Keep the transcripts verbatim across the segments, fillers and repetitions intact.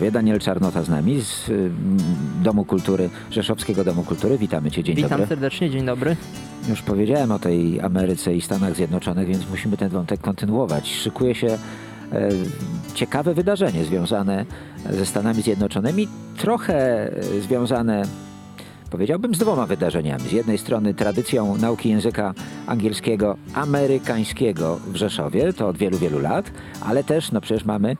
Daniel Czarnota z nami z y, Domu Kultury, Rzeszowskiego Domu Kultury. Witamy Cię, dzień Witam dobry. serdecznie, dzień dobry. Już powiedziałem o tej Ameryce i Stanach Zjednoczonych, więc musimy ten wątek kontynuować. Szykuje się e, ciekawe wydarzenie związane ze Stanami Zjednoczonymi, trochę e, związane, powiedziałbym, z dwoma wydarzeniami. Z jednej strony tradycją nauki języka angielskiego, amerykańskiego w Rzeszowie, to od wielu, wielu lat, ale też, no przecież mamy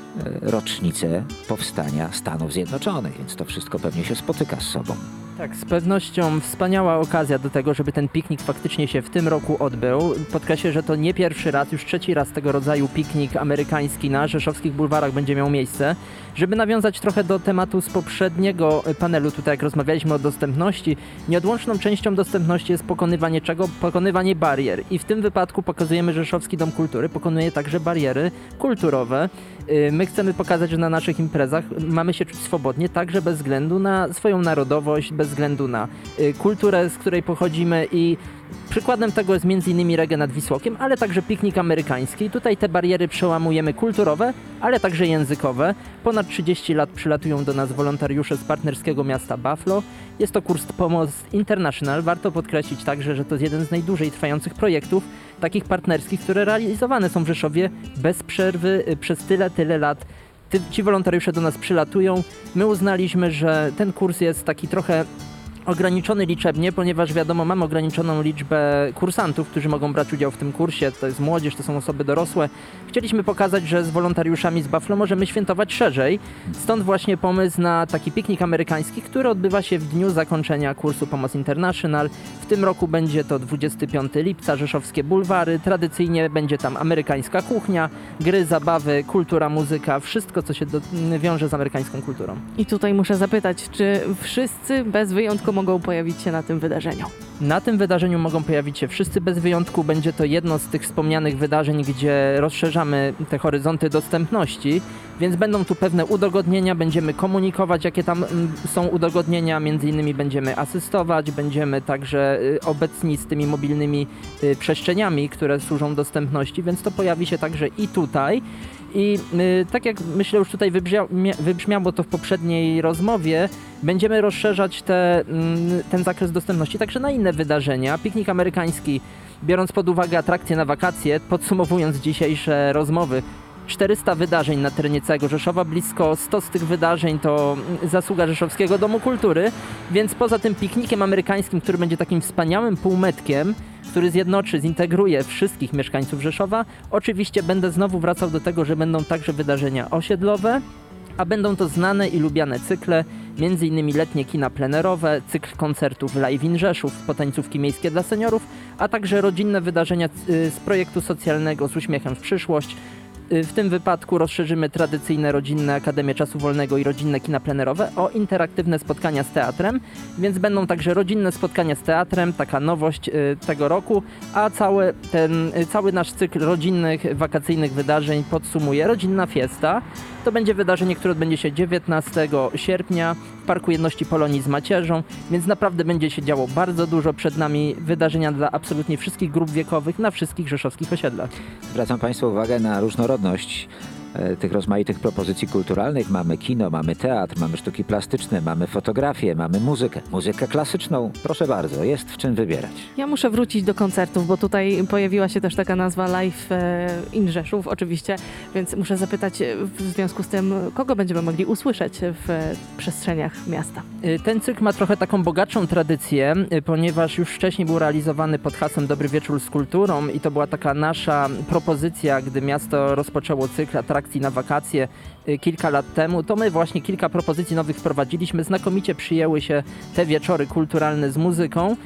rocznicę powstania Stanów Zjednoczonych, więc to wszystko pewnie się spotyka z sobą. Tak, z pewnością wspaniała okazja do tego, żeby ten piknik faktycznie się w tym roku odbył. Podkreślę, że to nie pierwszy raz, już trzeci raz tego rodzaju piknik amerykański na rzeszowskich bulwarach będzie miał miejsce. Żeby nawiązać trochę do tematu z poprzedniego panelu, tutaj jak rozmawialiśmy o dostępności, nieodłączną częścią dostępności jest pokonywanie czego? Pokonywanie barier. I w tym wypadku pokazujemy, że Rzeszowski Dom Kultury pokonuje także bariery kulturowe. My chcemy pokazać, że na naszych imprezach mamy się czuć swobodnie, także bez względu na swoją narodowość, bez względu na kulturę, z której pochodzimy, i przykładem tego jest między innymi reggae nad Wisłokiem, ale także piknik amerykański. Tutaj te bariery przełamujemy kulturowe, ale także językowe. Ponad trzydzieści lat przylatują do nas wolontariusze z partnerskiego miasta Buffalo. Jest to kurs Pomost International. Warto podkreślić także, że to jest jeden z najdłużej trwających projektów takich partnerskich, które realizowane są w Rzeszowie bez przerwy przez tyle, tyle lat. Ty, ci wolontariusze do nas przylatują. My uznaliśmy, że ten kurs jest taki trochę ograniczony liczebnie, ponieważ wiadomo, mamy ograniczoną liczbę kursantów, którzy mogą brać udział w tym kursie. To jest młodzież, to są osoby dorosłe. Chcieliśmy pokazać, że z wolontariuszami z Buffalo możemy świętować szerzej. Stąd właśnie pomysł na taki piknik amerykański, który odbywa się w dniu zakończenia kursu Pomost International. W tym roku będzie to dwudziestego piątego lipca, rzeszowskie bulwary. Tradycyjnie będzie tam amerykańska kuchnia, gry, zabawy, kultura, muzyka, wszystko, co się do, wiąże z amerykańską kulturą. I tutaj muszę zapytać, czy wszyscy bez wyjątku mogą pojawić się na tym wydarzeniu? Na tym wydarzeniu mogą pojawić się wszyscy bez wyjątku. Będzie to jedno z tych wspomnianych wydarzeń, gdzie rozszerzamy te horyzonty dostępności, więc będą tu pewne udogodnienia, będziemy komunikować, jakie tam są udogodnienia, między innymi będziemy asystować, będziemy także obecni z tymi mobilnymi przestrzeniami, które służą dostępności, więc to pojawi się także i tutaj. I y, tak jak myślę już tutaj wybrzmiało, wybrzmiało to w poprzedniej rozmowie, będziemy rozszerzać te, y, ten zakres dostępności także na inne wydarzenia. Piknik amerykański, biorąc pod uwagę atrakcje na wakacje, podsumowując dzisiejsze rozmowy, czterysta wydarzeń na terenie całego Rzeszowa, blisko sto z tych wydarzeń to zasługa Rzeszowskiego Domu Kultury, więc poza tym piknikiem amerykańskim, który będzie takim wspaniałym półmetkiem, który zjednoczy, zintegruje wszystkich mieszkańców Rzeszowa, oczywiście będę znowu wracał do tego, że będą także wydarzenia osiedlowe, a będą to znane i lubiane cykle, między innymi letnie kina plenerowe, cykl koncertów Live in Rzeszów, potańcówki miejskie dla seniorów, a także rodzinne wydarzenia z projektu socjalnego Z uśmiechem w przyszłość. W tym wypadku rozszerzymy tradycyjne rodzinne Akademie Czasu Wolnego i rodzinne kina plenerowe o interaktywne spotkania z teatrem, więc będą także rodzinne spotkania z teatrem, taka nowość y, tego roku, a cały, ten, y, cały nasz cykl rodzinnych, wakacyjnych wydarzeń podsumuje Rodzinna Fiesta. To będzie wydarzenie, które odbędzie się dziewiętnastego sierpnia w Parku Jedności Polonii z Macierzą, więc naprawdę będzie się działo bardzo dużo. Przed nami wydarzenia dla absolutnie wszystkich grup wiekowych na wszystkich rzeszowskich osiedlach. Zwracam Państwu uwagę na różnorodność e, tych rozmaitych propozycji kulturalnych. Mamy kino, mamy teatr, mamy sztuki plastyczne, mamy fotografię, mamy muzykę. Muzykę klasyczną, proszę bardzo, jest w czym wybierać. Ja muszę wrócić do koncertów, bo tutaj pojawiła się też taka nazwa Live in Rzeszów oczywiście, więc muszę zapytać w związku z tym, kogo będziemy mogli usłyszeć w przestrzeniach miasta. Ten cykl ma trochę taką bogatszą tradycję, ponieważ już wcześniej był realizowany pod hasłem Dobry Wieczór z Kulturą i to była taka nasza propozycja, gdy miasto rozpoczęło cykl atrakcji na wakacje kilka lat temu, to my właśnie kilka propozycji nowych wprowadziliśmy. Znakomicie przyjęły się te wieczory kulturalne z muzyką.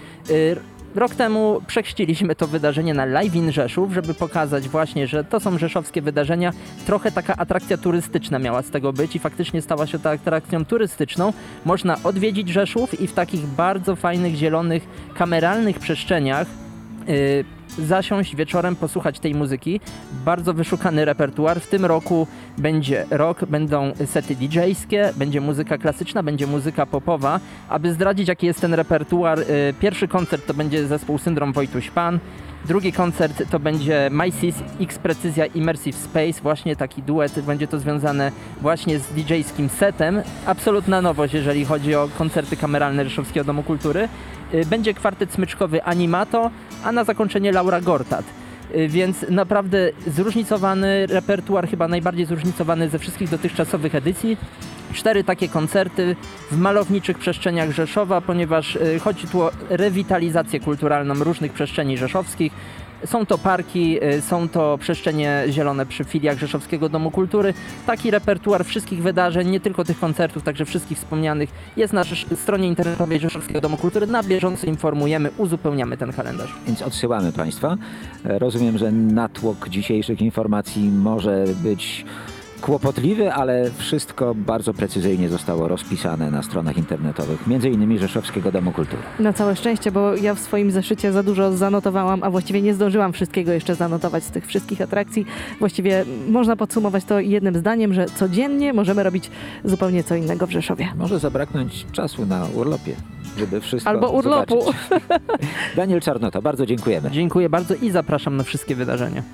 Rok temu przechrzciliśmy to wydarzenie na Live in Rzeszów, żeby pokazać właśnie, że to są rzeszowskie wydarzenia. Trochę taka atrakcja turystyczna miała z tego być i faktycznie stała się to atrakcją turystyczną. Można odwiedzić Rzeszów i w takich bardzo fajnych, zielonych, kameralnych przestrzeniach yy, zasiąść wieczorem, posłuchać tej muzyki. Bardzo wyszukany repertuar. W tym roku będzie rock, będą sety didżejskie, będzie muzyka klasyczna, będzie muzyka popowa. Aby zdradzić, jaki jest ten repertuar, y, pierwszy koncert to będzie zespół Syndrom Wojtuś Pan. Drugi koncert to będzie MySys, X Precyzja Immersive Space, właśnie taki duet, będzie to związane właśnie z didżejskim setem. Absolutna nowość, jeżeli chodzi o koncerty kameralne Rzeszowskiego Domu Kultury. Y, Będzie kwartet smyczkowy Animato, a na zakończenie Laura Gortat. Y, Więc naprawdę zróżnicowany repertuar, chyba najbardziej zróżnicowany ze wszystkich dotychczasowych edycji. Cztery takie koncerty w malowniczych przestrzeniach Rzeszowa, ponieważ y, chodzi tu o rewitalizację kulturalną różnych przestrzeni rzeszowskich. Są to parki, y, są to przestrzenie zielone przy filiach Rzeszowskiego Domu Kultury. Taki repertuar wszystkich wydarzeń, nie tylko tych koncertów, także wszystkich wspomnianych, jest na rzesz- stronie internetowej Rzeszowskiego Domu Kultury. Na bieżąco informujemy, uzupełniamy ten kalendarz. Więc odsyłamy Państwa. E, Rozumiem, że natłok dzisiejszych informacji może być kłopotliwy, ale wszystko bardzo precyzyjnie zostało rozpisane na stronach internetowych, między innymi Rzeszowskiego Domu Kultury. Na całe szczęście, bo ja w swoim zeszycie za dużo zanotowałam, a właściwie nie zdążyłam wszystkiego jeszcze zanotować z tych wszystkich atrakcji. Właściwie można podsumować to jednym zdaniem, że codziennie możemy robić zupełnie co innego w Rzeszowie. Może zabraknąć czasu na urlopie, żeby wszystko Albo urlopu. zobaczyć. Daniel Czarnota, bardzo dziękujemy. Dziękuję bardzo i zapraszam na wszystkie wydarzenia.